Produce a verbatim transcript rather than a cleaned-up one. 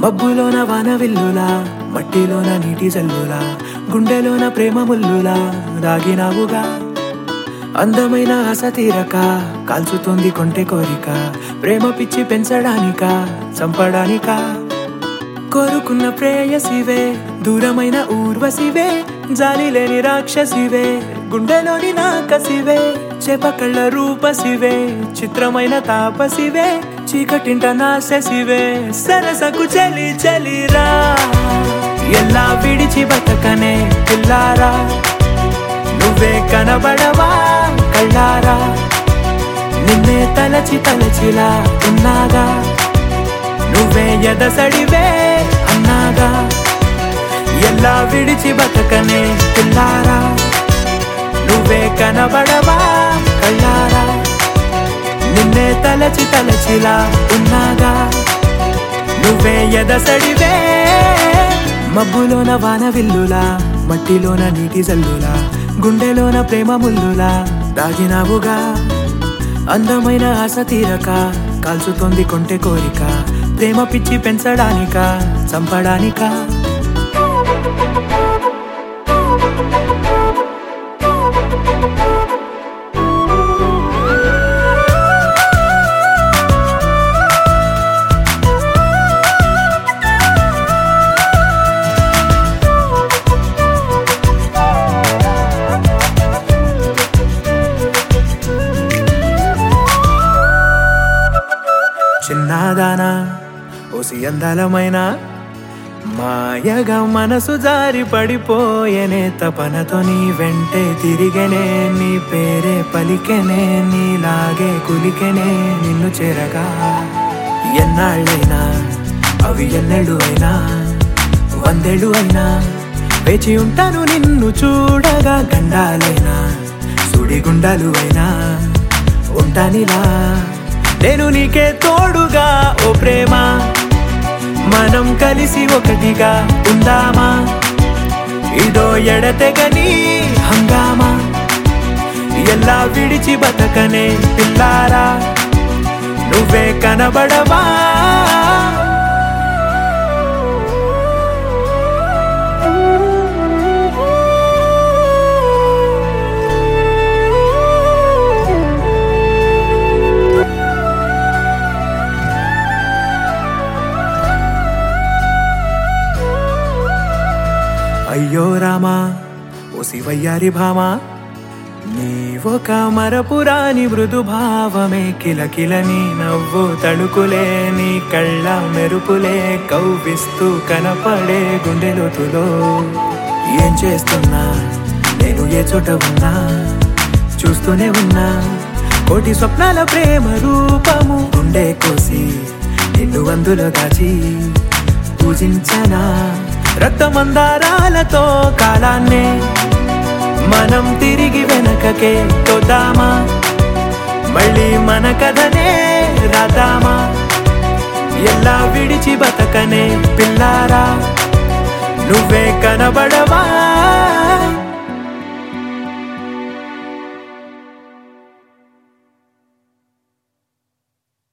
మబ్బులోన వాన విల్లులా, మట్టిలోన నీటి జల్లులా, గుండెలోన ప్రేమ ముల్లులా దాగినావుగా. అందమైన ఆశ తీరక కాల్చుతోంది కొంటె కోరిక, ప్రేమ పిచ్చి పెంచడానిక చంపడానిక. కోరుకున్న ప్రేయసివే, దూరమైన ఊర్వశివే, జాలి లేని రాక్షసివే, గుండెలోని నాకసివే, చేపకళ్ళ రూపసివే, చిత్రమైన తాపసివే, చీకటింట నాశసివే, సరసకు చలి చలిరా. ఎలా విడిచి బతకనే పిల్లారా, నువ్వే కనబడవా కళ్ళారా, నిన్నే తలచి తలచిలా ఉన్నాగా, నువ్వే ఎదసడివే అన్నాగా. ఎలా విడిచి బతకనే పిల్లారా, నువ్వే కనబడవా కళ్ళారా, నిన్నే తలచి తలచిలా ఉన్నాగా, నువ్వే ఎదసడివే. మబ్బులోన వాన విల్లులా, మట్టిలోన నీటి జల్లులా, గుండెలోన ప్రేమ ముల్లులా దాగినావుగా. అందమైన ఆశ తీరక కాల్చుతోంది కొంటె కోరిక, ప్రేమ పిచ్చి పెంచడానిక చంపడానిక. చిన్నదానా ఓసి అందలమైన, మాయగా మనసు జారి పడిపోయేనే, తపనతో నీ వెంటే తిరిగేనే, నీ పేరే పలికెనే, నీలాగే కులికెనే నిన్ను చేరగా. ఎన్నాళ్ళైనా అవి ఎన్నెళ్ళు అయినా, వందేళ్ళు అయినా వేచి ఉంటాను నిన్ను చూడగా. గండాలైనా సుడిగుండాలు అయినా ఉంటానిలా, నేను నీకే తోడుగా ఓ ప్రేమ. మనం కలిసి ఒకటిగా ఉందామా, ఇదో ఎడతెగని హంగామా. ఎలా విడిచి బతకనే పిల్లారా, నువ్వే కనబడవా. అయ్యో రామా ఓ శివయ్యారి భామా, నీవొక మరపురాని మృదు భావమే, కిలకిల నీ నవ్వు తడుకులే, నీ కళ్ళ మెరుపులే కవ్విస్తూ కనపడే గుండెలోతులో. ఏం చేస్తున్నా నేను ఏ చోట ఉన్నా, చూస్తూనే ఉన్నా కోటి స్వప్నాల ప్రేమ రూపము. గుండె కోసి నిన్ను అందులో దాచి పూజించనా, రక్తమందారాలతో కాలాన్నే మనం తిరిగి వెనకకే తోద్దామా, మళ్ళీ మన కథనే రాద్దామా. ఎలా విడిచి బతకనే పిల్లారా, నువ్వే కనబడవా.